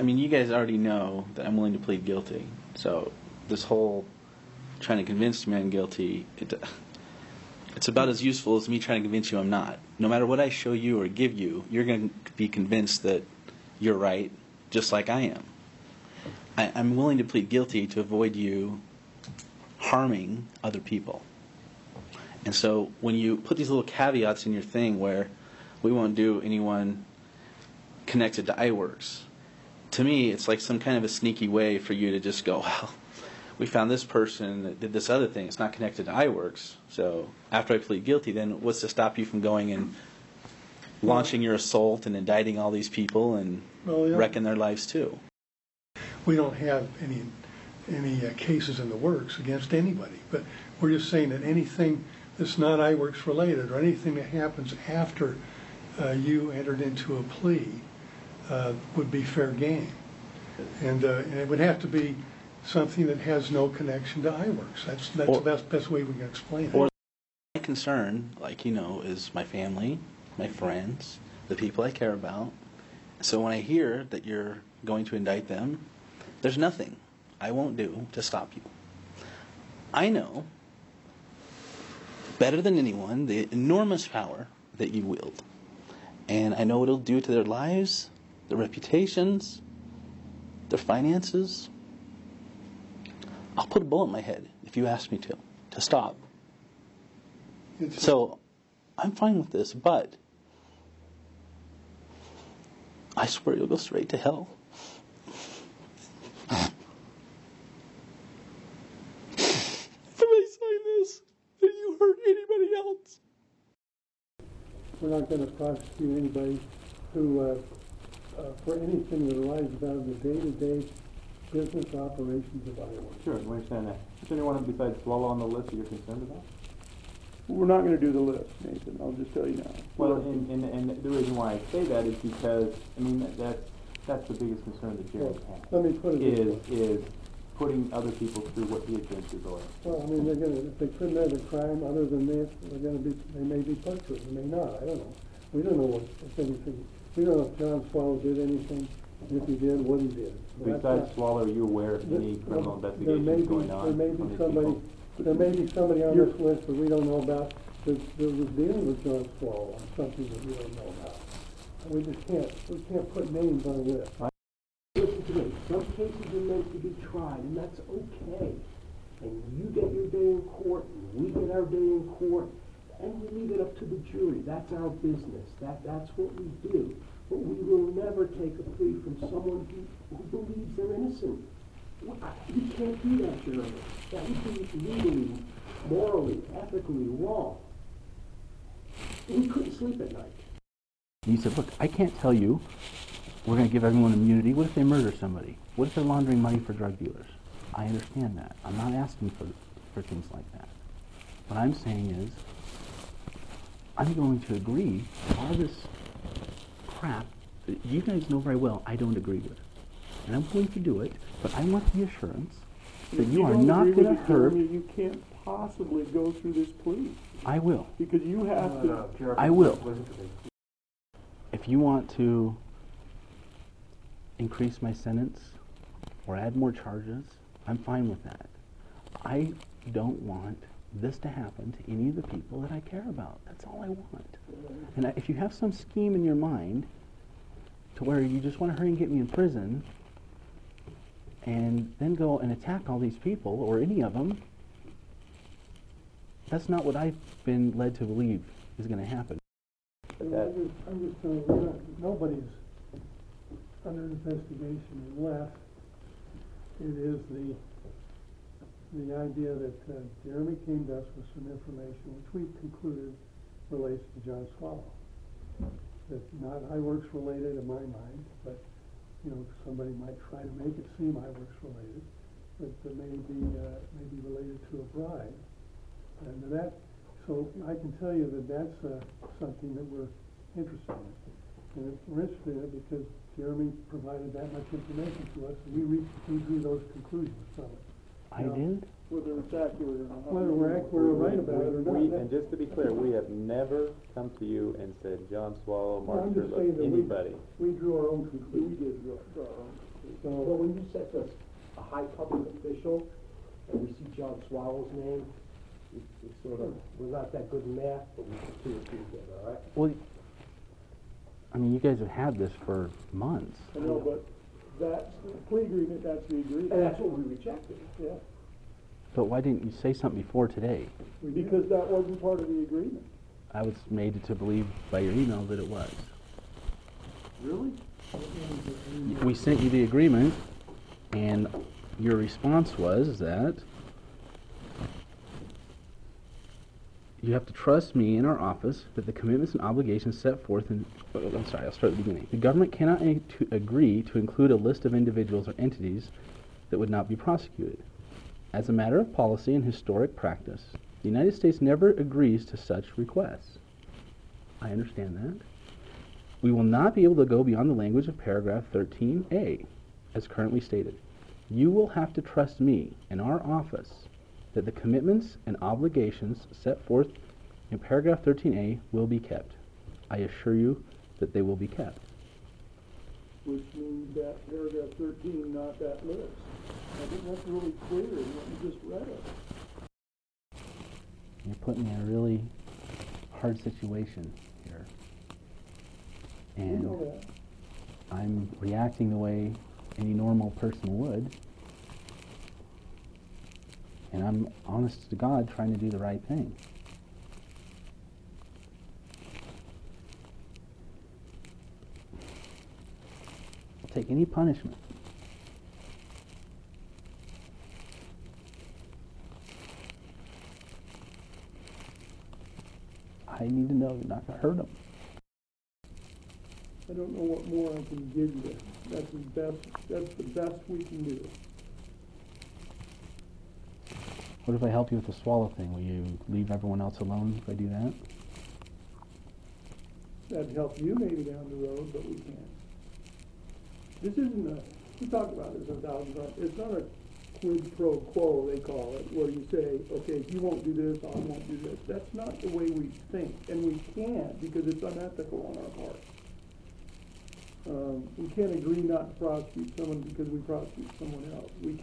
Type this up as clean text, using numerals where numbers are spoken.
mean, you guys already know that I'm willing to plead guilty. So this whole trying to convince me I'm guilty, it's about as useful as me trying to convince you I'm not. No matter what I show you or give you, you're going to be convinced that you're right, just like I am. I'm willing to plead guilty to avoid you harming other people. And so when you put these little caveats in your thing where we won't do anyone connected to iWorks, to me it's like some kind of a sneaky way for you to just go, well, we found this person that did this other thing. It's not connected to iWorks. So after I plead guilty, then what's to stop you from going and launching your assault and indicting all these people and wrecking their lives too? We don't have any cases in the works against anybody, but we're just saying that anything that's not iWorks related or anything that happens after you entered into a plea would be fair game, and it would have to be something that has no connection to iWorks. That's the best way we can explain it. Or my concern, is my family, my friends, the people I care about. So when I hear that you're going to indict them, there's nothing I won't do to stop you. I know better than anyone the enormous power that you wield. And I know what it'll do to their lives, their reputations, their finances. I'll put a bullet in my head if you ask me to stop. So I'm fine with this, but I swear you'll go straight to hell. If I sign this, then you hurt anybody else. We're not going to prosecute anybody who, for anything that arises out of the day-to-day business operations of iWorks. Sure, we understand that. Is there anyone besides Swallow on the list that you're concerned about? We're not going to do the list, Nathan. I'll just tell you now. Well, and the reason why I say that is because, that's the biggest concern that Jeremy has. Let me put it is putting other people through what he has been through going. Well, if they commit a crime other than this, they may be put through. They may not. I don't know. We don't know if anything. We don't know if John Swallow did anything. If he did, what he did. Besides Swallow, are you aware of any criminal investigations going on? There may be somebody on this list that we don't know about that was dealing with John Swallow on something that we don't know about. We just can't put names on a list. Listen to me. Some cases are meant to be tried, and that's okay. And you get your day in court, and we get our day in court, and we leave it up to the jury. That's our business. That's what we do. But we will never take a plea from someone who believes they're innocent. You can't do that, Jeremy. That would be legally, morally, ethically wrong. We couldn't sleep at night. You said, look, I can't tell you we're going to give everyone immunity. What if they murder somebody? What if they're laundering money for drug dealers? I understand that. I'm not asking for things like that. What I'm saying is I'm going to agree to all this crap that you guys know very well I don't agree with. And I'm going to do it, but I want the assurance that you are not going to hurt. You can't possibly go through this plea. I will. Because you have to. I will. If you want to increase my sentence or add more charges, I'm fine with that. I don't want this to happen to any of the people that I care about. That's all I want. And if you have some scheme in your mind to where you just want to hurry and get me in prison and then go and attack all these people or any of them, that's not what I've been led to believe is going to happen. I'm just telling you, nobody's under investigation unless it is the idea that Jeremy came to us with some information which we concluded relates to John Swallow. That's not iWorks related in my mind, but somebody might try to make it seem iWorks related, but it may be related to a bribe. And so I can tell you that that's something that we're interested in. And we're interested in it because Jeremy provided that much information to us, and we drew those conclusions from it. I did? Whether it's accurate or not. Whether we're right about it or not. And just to be clear, we have never come to you and said John Swallow, Mark Sherlock, anybody. We drew our own conclusions. We did draw our own. Well, when you said to a high public official, and we see John Swallow's name, we sort of, we're not that good in math, but we put 2 and 2 together, all right? Well, I mean, you guys have had this for months. I know, but that's the plea agreement, that's the agreement. And that's what we rejected. Yeah, But why didn't you say something before today? because that wasn't part of the agreement. I was made to believe by your email that it was. Really? We sent you the agreement, and your response was that you have to trust me in our office that the commitments and obligations set forth in... I'm sorry, I'll start at the beginning. The government cannot agree to include a list of individuals or entities that would not be prosecuted. As a matter of policy and historic practice, the United States never agrees to such requests. I understand that. We will not be able to go beyond the language of paragraph 13A, as currently stated. You will have to trust me in our office that the commitments and obligations set forth in paragraph 13A will be kept. I assure you that they will be kept. Which means that paragraph 13, not that list. I think that's really clear in what you just read it. You're putting me in a really hard situation here. You And know that. I'm reacting the way any normal person would. And I'm, honest to God, trying to do the right thing. I'll take any punishment. I need to know you're not going to hurt them. I don't know what more I can give you. That's the best we can do. What if I help you with the swallow thing? Will you leave everyone else alone if I do that? That'd help you maybe down the road, but we can't. This isn't we talked about this 1,000 times. It's not a quid pro quo, they call it, where you say, okay, if you won't do this, I won't do this. That's not the way we think, and we can't because it's unethical on our part. We can't agree not to prosecute someone because we prosecute someone else. We